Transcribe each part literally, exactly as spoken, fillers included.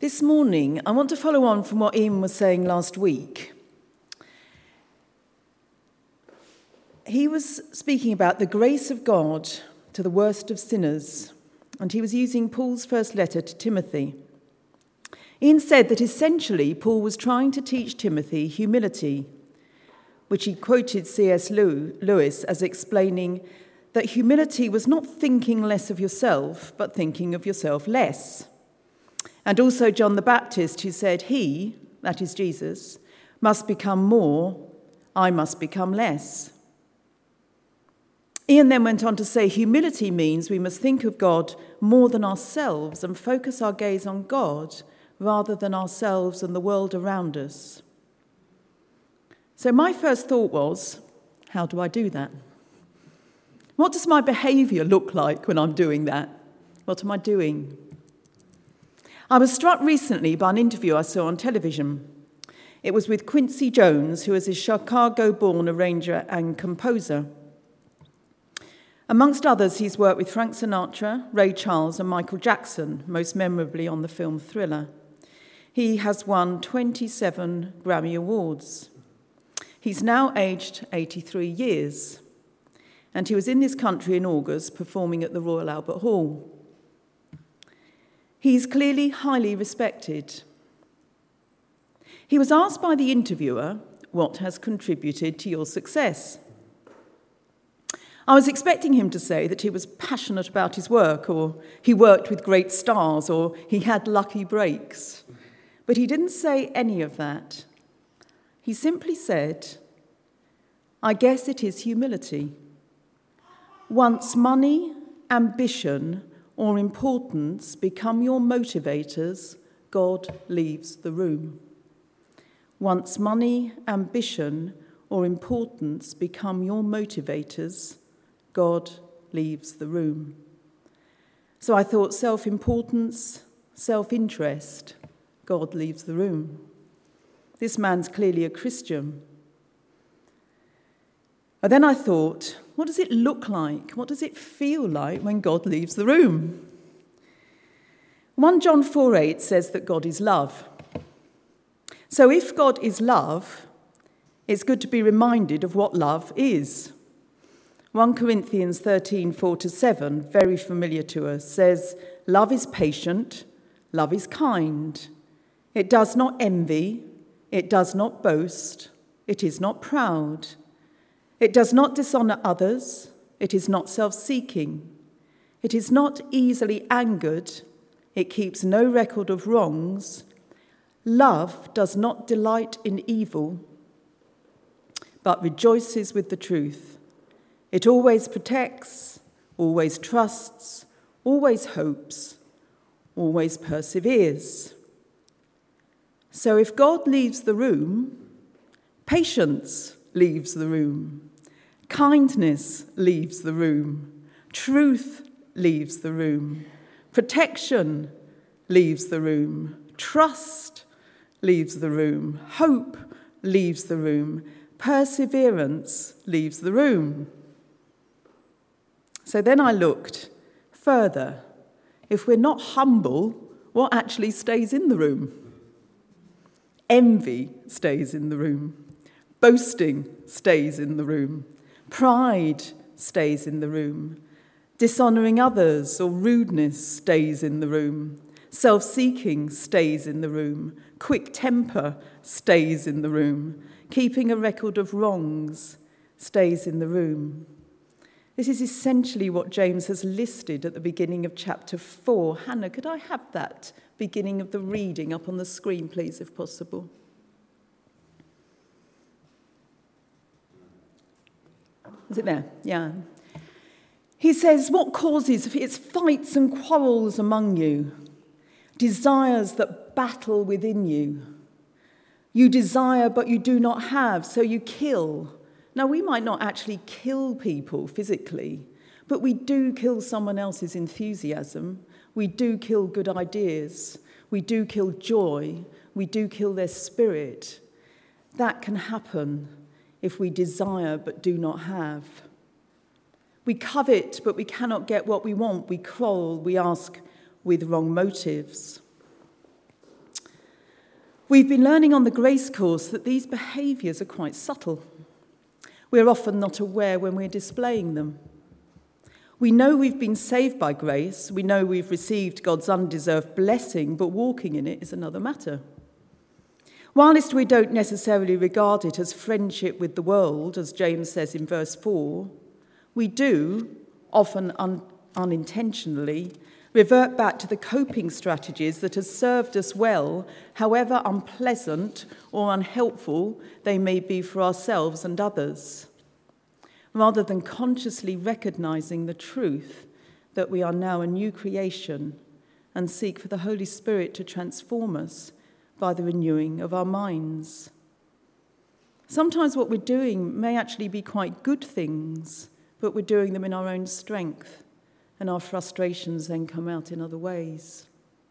This morning, I want to follow on from what Ian was saying last week. He was speaking about the grace of God to the worst of sinners, and he was using Paul's first letter to Timothy. Ian said that essentially Paul was trying to teach Timothy humility, which he quoted C S Lewis as explaining that humility was not thinking less of yourself, but thinking of yourself less. And also John the Baptist, who said, he, that is Jesus, must become more, I must become less. Ian then went on to say humility means we must think of God more than ourselves and focus our gaze on God rather than ourselves and the world around us. So my first thought was, how do I do that? What does my behaviour look like when I'm doing that? What am I doing? I was struck recently by an interview I saw on television. It was with Quincy Jones, who is a Chicago-born arranger and composer. Amongst others, he's worked with Frank Sinatra, Ray Charles and Michael Jackson, most memorably on the film Thriller. He has won twenty-seven Grammy Awards. He's now aged eighty-three years, and he was in this country in August performing at the Royal Albert Hall. He's clearly highly respected. He was asked by the interviewer, what has contributed to your success? I was expecting him to say that he was passionate about his work, or he worked with great stars, or he had lucky breaks. But he didn't say any of that. He simply said, I guess it is humility. Once money, ambition, or importance become your motivators, God leaves the room. Once money, ambition, or importance become your motivators, God leaves the room. So I thought self-importance, self-interest, God leaves the room. This man's clearly a Christian. And then I thought, what does it look like? What does it feel like when God leaves the room? First John four eight says that God is love. So if God is love, it's good to be reminded of what love is. First Corinthians thirteen four to seven, very familiar to us, says, love is patient, love is kind. It does not envy, it does not boast, it is not proud. It does not dishonour others, it is not self-seeking. It is not easily angered, it keeps no record of wrongs. Love does not delight in evil, but rejoices with the truth. It always protects, always trusts, always hopes, always perseveres. So if God leaves the room, patience leaves the room, kindness leaves the room, truth leaves the room, protection leaves the room, trust leaves the room, hope leaves the room, perseverance leaves the room. So then I looked further. If we're not humble, what actually stays in the room? Envy stays in the room. Boasting stays in the room. Pride stays in the room. Dishonouring others or rudeness stays in the room. Self-seeking stays in the room. Quick temper stays in the room. Keeping a record of wrongs stays in the room. This is essentially what James has listed at the beginning of chapter four. Hannah, could I have that beginning of the reading up on the screen, please, if possible? Is it there? Yeah. He says, what causes it's fights and quarrels among you, desires that battle within you. You desire, but you do not have, so you kill. Now, we might not actually kill people physically, but we do kill someone else's enthusiasm. We do kill good ideas. We do kill joy. We do kill their spirit. That can happen if we desire but do not have. We covet, but we cannot get what we want. We quarrel. We ask with wrong motives. We've been learning on the Grace course that these behaviours are quite subtle. We're often not aware when we're displaying them. We know we've been saved by grace, we know we've received God's undeserved blessing, but walking in it is another matter. Whilst we don't necessarily regard it as friendship with the world, as James says in verse four, we do, often un- unintentionally, revert back to the coping strategies that have served us well, however unpleasant or unhelpful they may be for ourselves and others, rather than consciously recognising the truth that we are now a new creation and seek for the Holy Spirit to transform us by the renewing of our minds. Sometimes what we're doing may actually be quite good things, but we're doing them in our own strength, and our frustrations then come out in other ways.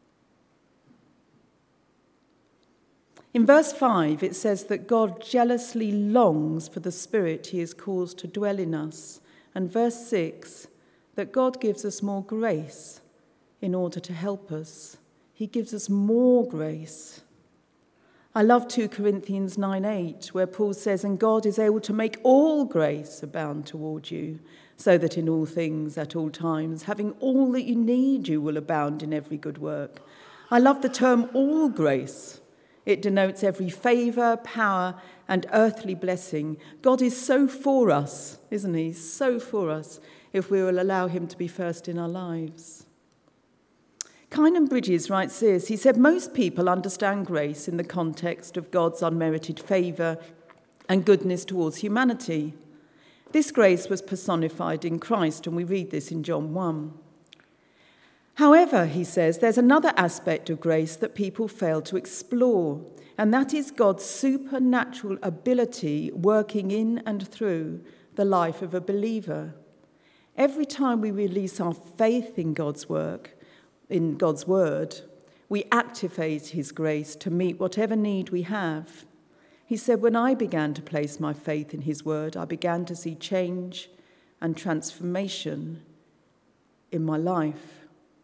In verse five, it says that God jealously longs for the Spirit he has caused to dwell in us. And verse six, that God gives us more grace in order to help us. He gives us more grace. I love two Corinthians nine eight, where Paul says, "And God is able to make all grace abound toward you, so that in all things, at all times, having all that you need, you will abound in every good work." I love the term all grace. It denotes every favour, power, and earthly blessing. God is so for us, isn't he? So for us, if we will allow him to be first in our lives. Kynan Bridges writes this. He said, most people understand grace in the context of God's unmerited favour and goodness towards humanity. This grace was personified in Christ, and we read this in John one. However, he says, there's another aspect of grace that people fail to explore, and that is God's supernatural ability working in and through the life of a believer. Every time we release our faith in God's work, in God's word, we activate his grace to meet whatever need we have. He said, when I began to place my faith in his word, I began to see change and transformation in my life.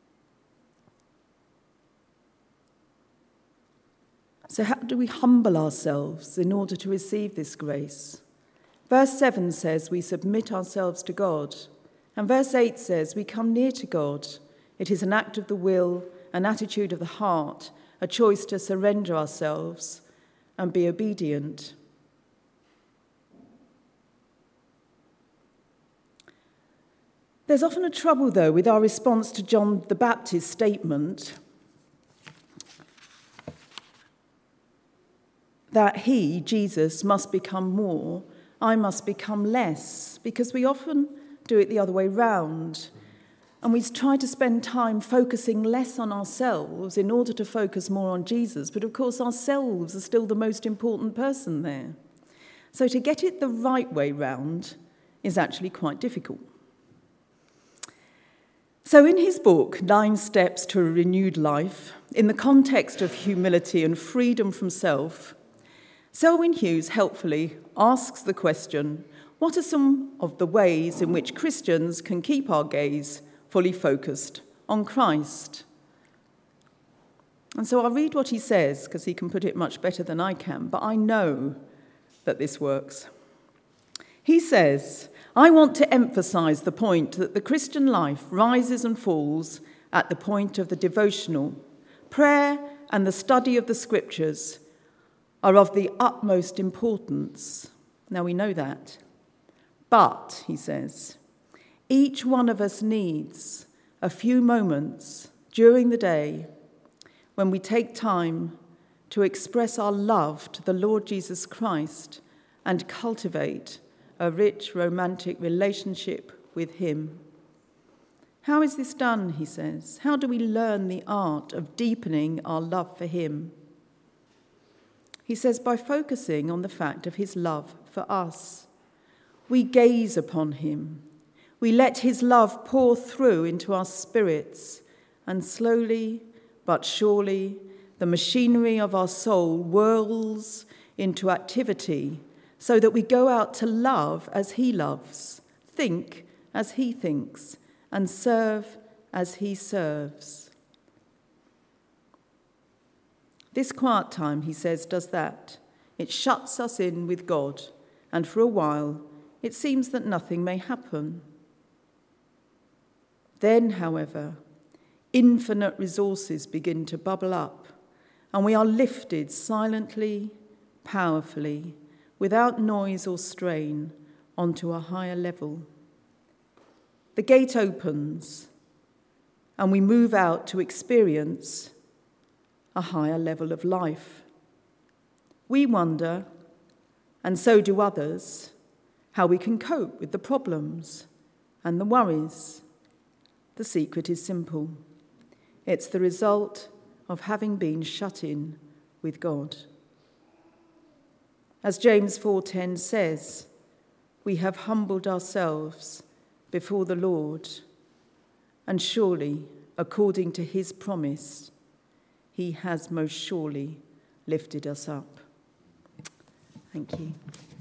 So how do we humble ourselves in order to receive this grace? Verse seven says we submit ourselves to God. And verse eight says we come near to God. It is an act of the will, an attitude of the heart, a choice to surrender ourselves and be obedient. There's often a trouble, though, with our response to John the Baptist's statement that he, Jesus, must become more, I must become less, because we often do it the other way round. And we try to spend time focusing less on ourselves in order to focus more on Jesus. But of course, ourselves are still the most important person there. So to get it the right way round is actually quite difficult. So in his book, Nine Steps to a Renewed Life, in the context of humility and freedom from self, Selwyn Hughes helpfully asks the question, what are some of the ways in which Christians can keep our gaze fully focused on Christ? And so I'll read what he says, because he can put it much better than I can, but I know that this works. He says, I want to emphasize the point that the Christian life rises and falls at the point of the devotional. Prayer and the study of the scriptures are of the utmost importance. Now we know that. But, he says, each one of us needs a few moments during the day when we take time to express our love to the Lord Jesus Christ and cultivate a rich, romantic relationship with him. How is this done, he says? How do we learn the art of deepening our love for him? He says, by focusing on the fact of his love for us. We gaze upon him. We let his love pour through into our spirits, and slowly but surely the machinery of our soul whirls into activity so that we go out to love as he loves, think as he thinks, and serve as he serves. This quiet time, he says, does that. It shuts us in with God, and for a while it seems that nothing may happen. Then, however, infinite resources begin to bubble up, and we are lifted silently, powerfully, without noise or strain, onto a higher level. The gate opens, and we move out to experience a higher level of life. We wonder, and so do others, how we can cope with the problems and the worries. The secret is simple. It's the result of having been shut in with God. As James four ten says, we have humbled ourselves before the Lord, and surely, according to his promise, he has most surely lifted us up. Thank you.